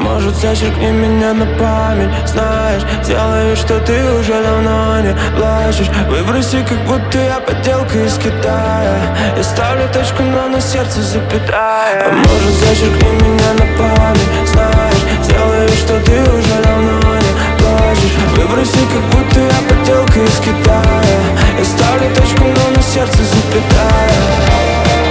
может, зачеркни меня на память. Знаешь, сделай вид, что ты уже давно не плачешь. Выброси, как будто я подделка из Китая. Я ставлю точку, но на сердце запятая. А может, зачеркни меня на память. Знаешь, сделай вид, что ты уже давно не плачешь. Выброси, как будто я подделка из Китая. Я ставлю точку, но на сердце запятая.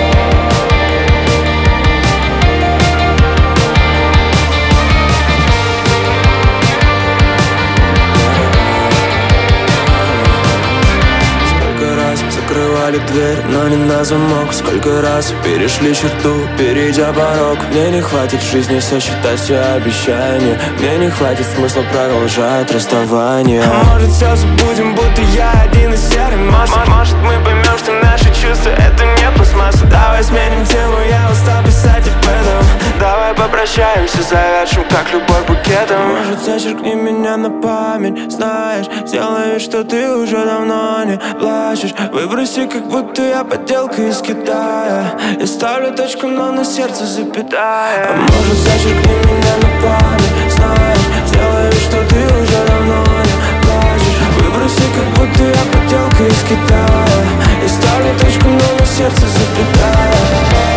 Закрывали дверь, но не на замок. Сколько раз перешли черту, перейдя порог. Мне не хватит в жизни сосчитать все обещания. Мне не хватит смысла продолжать расставание. А может, все забудем, будто я один из серых масс. Может, мы поймем, что наши чувства это не пластмасса. Давай сменим тему, я устал писать об этом. Давай попрощаемся, завяжем, как любовь букетом. Может, зачеркни меня на память. Знаешь, сделай вид, что ты уже давно не плачешь. Выброси, как будто я подделка из Китая. Я ставлю точку, но на сердце запятая. А может, зачеркни меня на память. Знаешь, сделай вид, что ты уже давно не плачешь. Выброси, как будто я подделка из Китая. Я ставлю точку, но на сердце запятая.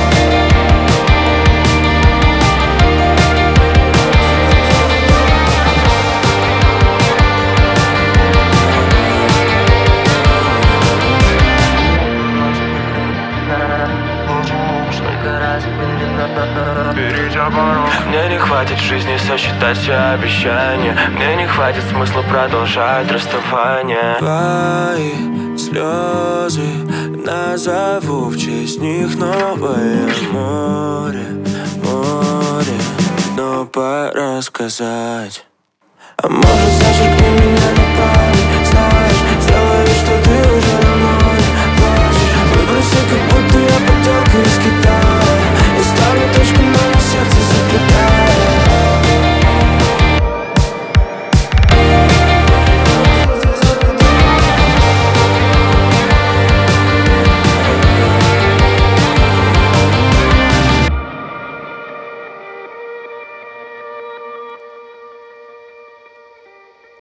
Мне не хватит в жизни сосчитать все обещания. Мне не хватит смысла продолжать расставание. Твои слезы назову, в честь них новое море, море. Но пора сказать. А может, зачеркни меня на память.